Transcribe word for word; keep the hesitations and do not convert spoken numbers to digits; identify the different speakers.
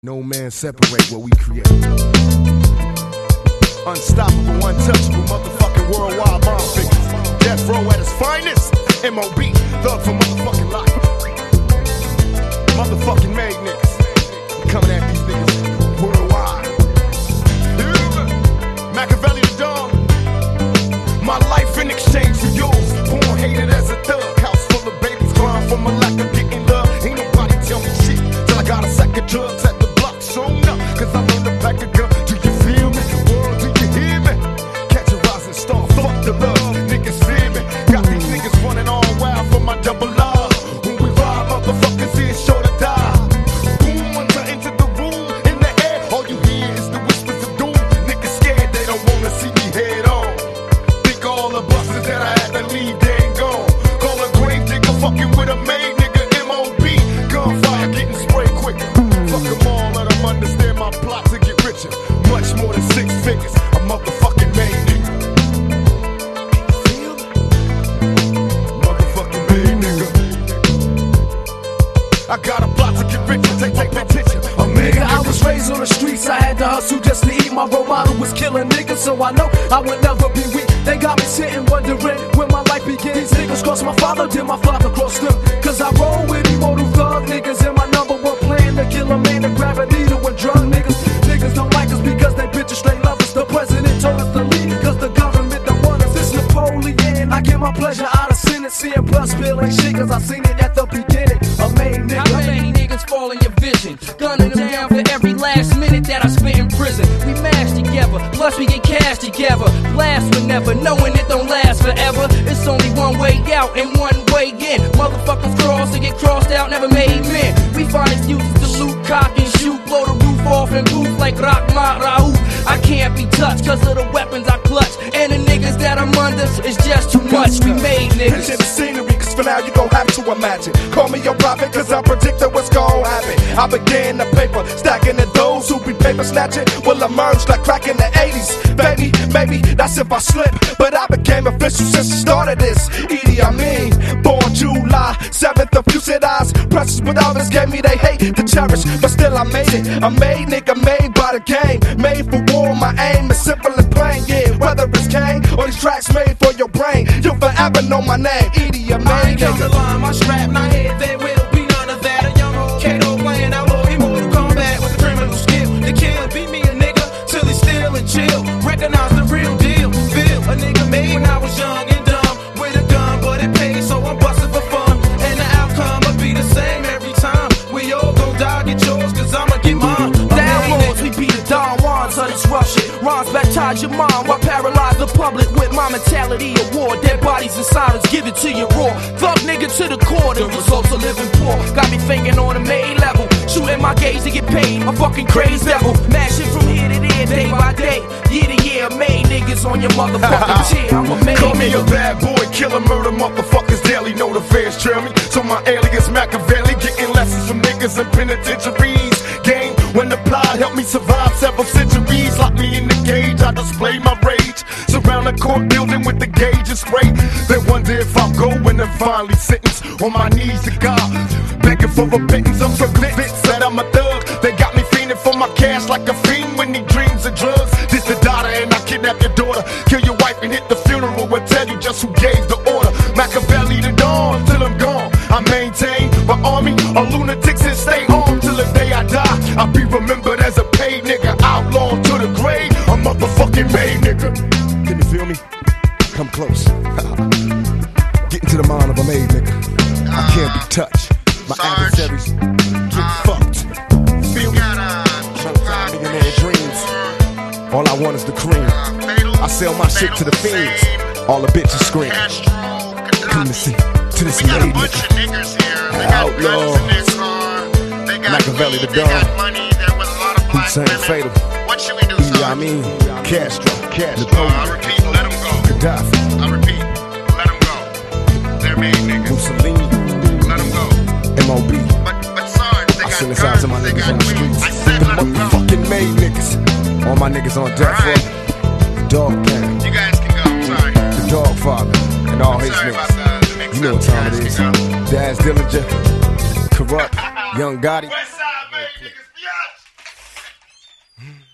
Speaker 1: No man separate what we create. Unstoppable, untouchable, motherfucking worldwide bomb figures. Death row at its finest. M O B, thug for motherfucking life. Motherfucking made niggas. Coming at these niggas worldwide. Machiavelli the Don. My life in exchange for yours. Born hated as a thug. House full of babies crying for my lack of getting love. Ain't nobody tell me shit till I got a sack of drugs at the block sewn up. Cause I learned to back a gun. Do you feel me? World, do you hear me? Catch a rising star. Fuck the love. Niggas fear me. Got these niggas running all wild for my double R. When we ride, motherfuckers is sure to die. Boom, once I enter the room, in the air, all you hear is the whispers of doom. Niggas scared, they don't wanna see me head on. Think all the buses that I had to leave, they ain't gone. Call a grave digger, fucking with a maid nigga, M O B. Gunfire getting sprayed quicker. Fuck them all, let them understand my plot to get richer. Much more than six figures, a motherfucking maid nigga. Motherfucking maid nigga. I got a plot to get richer, take, take that picture. A maid nigga.
Speaker 2: I was raised on the streets, I had to hustle just to eat. My role model was killing niggas, so I know I would never be weak. They got me sitting wondering when my life begins. Niggas cross my father, did my father cross them? Cause I roll with immortal thug niggas, and my number one plan to kill a man to grab a needle and drug niggas. Niggas don't like us because they bitches straight love us. The president told us to leave cause the government don't want us. It's Napoleon, I get my pleasure out of sinning. Seeing blood spill ain't shit cause I seen it at the beginning. A main nigga.
Speaker 3: How many niggas fall in your vision? Gunning them down for every last minute that I spent in prison. We mash together, plus we get cash together. Blast whenever, knowing it don't last forever. It's only one way out and one way in. Motherfuckers cross and get crossed out, never made men. We find excuses to loot, cock and shoot, blow the roof off and booth like Rahmat Raouf. I can't be touched cause of the weapons I clutch. And the niggas that I'm under is just too much. We made niggas.
Speaker 4: Picture the scenery, cause for now you gon' have to imagine. Call me your prophet, cause I'm predicting what's gon' happen. I began the paper, stacking and those who be paper snatching will emerge like crack in the eighties. Baby, maybe that's if I slip, but I became official since the start of this. Idi Amin, born July seventh of Fusid eyes. Precious, but others gave me they hate to cherish, but still I made it. I made nigga, made by the game, made for war. My aim is simple and plain, yeah. Whether it's Kane or these tracks made for your brain, you'll forever know my name. Idi Amin,
Speaker 2: I ain't count the
Speaker 4: nigga.
Speaker 2: line, my strap, my head, there will be none of that. A young old Kato playing outlaw, immortal combat with a criminal skill. The killer beat me a nigga till he's still and chill. Recognize the real deal. Feel a nigga made when I was young and dumb with a gun, but it paid, so I'm busting for fun. And the outcome will be the same every time. We all gon' die, get yours, cause I'ma get mine. Downwards, we be the Don Juans of this rush shit. Rhymes baptize your mind while paralyze the public with my mentality of war. Dead bodies in silence, give it to you raw. Thug nigga to the core, the results of living poor. Got me thinking on a main level. Shooting my gaze to get paid, a fucking crazy devil. Mashing from here to there, day by day. Year to year, made niggas on your motherfucking chair. I'm a main
Speaker 1: Call me
Speaker 2: nigga.
Speaker 1: a bad boy, killer, murder, motherfuckers daily. Know the fans trail me, so my alias Machiavelli. Getting lessons from niggas in penitentiaries. Game when the plot helped me survive several centuries. Lock me in the cage, I display my rage. Surround the court building with the gauge and spray. Then wonder if I'll go when I'm finally sentenced. On my knees to God, begging for repentance. I'm so convinced that I'm a thug. They got me fiending for my cash like a fiend when he dreams of drugs. This the daughter and I kidnap your daughter. Kill your wife and hit the funeral. We'll tell you just who gave the order. Machiavelli the Dawn till I'm gone. I maintain my army of lunatics and stay on till the day I die. I'll be remembered as a paid nigga, outlaw to the grave. A motherfucking made nigga. Can you feel me? Come close. Get into the mind of a made nigga. I can't be touched. My adversaries get fucked. Feel me? Showtime, millionaire dreams. All I want is the cream. I sell my shit to the fiends. All the bitches scream. Come to see, to this
Speaker 5: We got a
Speaker 1: made
Speaker 5: bunch
Speaker 1: nigga.
Speaker 5: of niggas here. They got
Speaker 1: Outlaw.
Speaker 5: guns in their car. They got
Speaker 1: Machiavelli
Speaker 5: weed,
Speaker 1: the
Speaker 5: they
Speaker 1: Don.
Speaker 5: got money. There was a lot of black
Speaker 1: Hussein
Speaker 5: women.
Speaker 1: Fatal.
Speaker 5: What should we do,
Speaker 1: Idi
Speaker 5: son?
Speaker 1: Amin, Castro,
Speaker 5: Uh,
Speaker 1: Napoleon,
Speaker 5: I repeat, let them go.
Speaker 1: Gaddafi,
Speaker 5: I repeat, let them go. They're made niggas.
Speaker 1: Mussolini,
Speaker 5: Let them go.
Speaker 1: M O B.
Speaker 5: But, but Sarge, they
Speaker 1: I
Speaker 5: got
Speaker 1: send this out to my
Speaker 5: guns, they
Speaker 1: niggas
Speaker 5: got
Speaker 1: on the
Speaker 5: weed.
Speaker 1: streets.
Speaker 5: I said
Speaker 1: The
Speaker 5: let them go.
Speaker 1: motherfucking made niggas. All my niggas on death row.
Speaker 5: Alright.
Speaker 1: Dog gang,
Speaker 5: You guys can go, I'm sorry.
Speaker 1: the dog father, and all his
Speaker 5: Sorry about
Speaker 1: niggas.
Speaker 5: the, the mix
Speaker 1: You know
Speaker 5: up.
Speaker 1: what time
Speaker 5: You
Speaker 1: it
Speaker 5: guys
Speaker 1: is.
Speaker 5: can go.
Speaker 1: Daz Dillinger, Corrupt, Young Gotti.
Speaker 5: West Side made niggas, yes!
Speaker 1: Hmm.